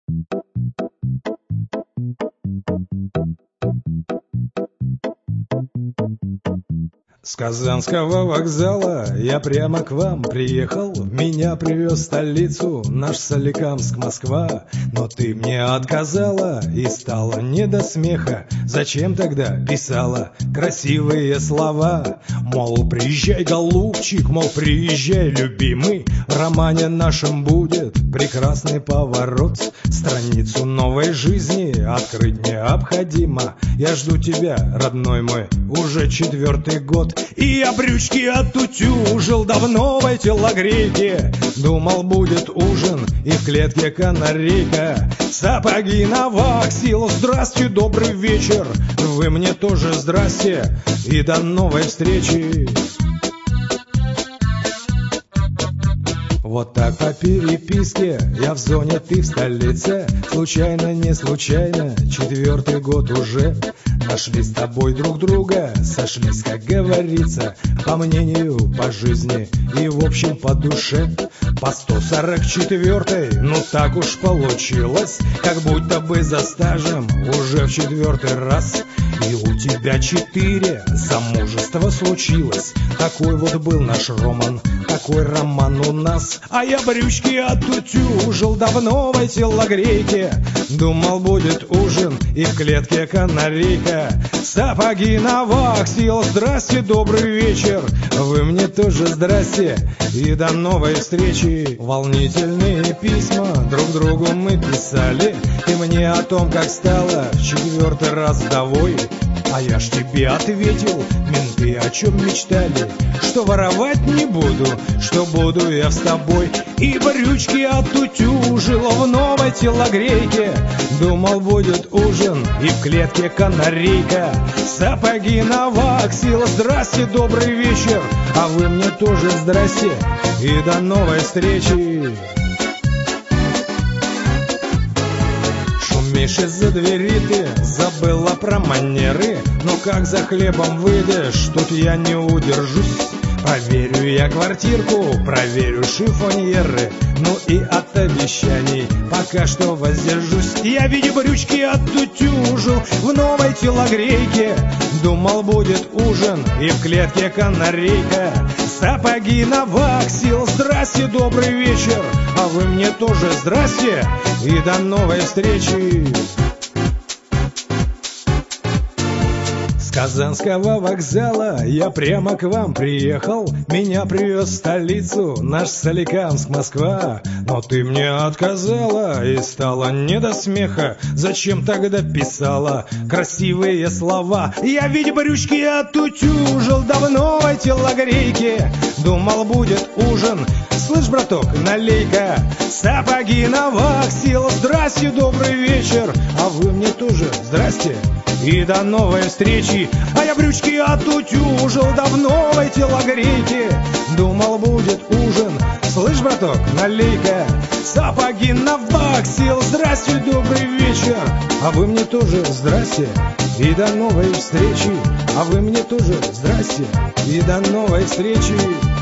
С Казанского вокзала я прямо к вам приехал. Меня привез в столицу наш Соликамск, Москва. Но ты мне отказала и стало не до смеха. Зачем тогда писала красивые слова? Мол, приезжай, голубчик, мол, приезжай, любимый. В романе нашем будет прекрасный поворот. Страницу новой жизни открыть необходимо. Я жду тебя, родной мой, уже 4-й год. И я брючки отутюжил давно в телогрейке. Думал, будет ужин и в клетке канарейка. Сапоги на ваксил, здрасте, добрый вечер. Вы мне тоже здрасте и до новой встречи. Вот так по переписке я в зоне, ты в столице. Случайно, не случайно, 4-й год уже. Нашли с тобой друг друга, сошлись, как говорится, по мнению, по жизни и в общем по душе. По 144-й, ну так уж получилось, как будто бы за стажем уже в 4-й раз. И у тебя 4 замужества случилось. Такой вот был наш роман, такой роман у нас. А я брючки отутюжил давно в телогрейке. Думал, будет ужин и в клетке канарейка. Сапоги на ваксил, здрасте, добрый вечер. Вы мне тоже здрасте и до новой встречи. Волнительные письма друг другу мы писали. Ты мне о том, как стала в 4-й раз вдовой. А я ж тебе ответил, менты о чем мечтали, что воровать не буду, что буду я с тобой. И брючки отутюжил в новой телогрейке. Думал, будет ужин и в клетке канарейка. Сапоги на ваксил, здрасте, добрый вечер. А вы мне тоже здрасте и до новой встречи. Шумишь из-за двери, ты забыла про манеры. Ну как за хлебом выйдешь, тут я не удержусь. Проверю я квартирку, проверю шифоньеры. Ну и от обещаний пока что воздержусь. Я, видя брючки, отутюжил в новой телогрейке. Думал, будет ужин и в клетке канарейка. Сапоги на ваксил, здрасте, добрый вечер. А вы мне тоже здрасте и до новой встречи. С Казанского вокзала я прямо к вам приехал. Меня привез в столицу наш Соликамск, Москва. Но ты мне отказала и стало не до смеха. Зачем тогда писала красивые слова? Я ведь брючки отутюжил давно в телогрейке. Думал, будет ужин, слышь, браток, налей-ка. Сапоги на ваксил, здрасте, добрый вечер. А вы мне тоже здрасте и до новой встречи. А я брючки отутюжил давно в телогрейке. Думал, будет ужин, слышь, браток, налей-ка. Сапоги на ваксил, здрасте, добрый вечер. А вы мне тоже здрасте и до новой встречи. А вы мне тоже здрасте и до новой встречи.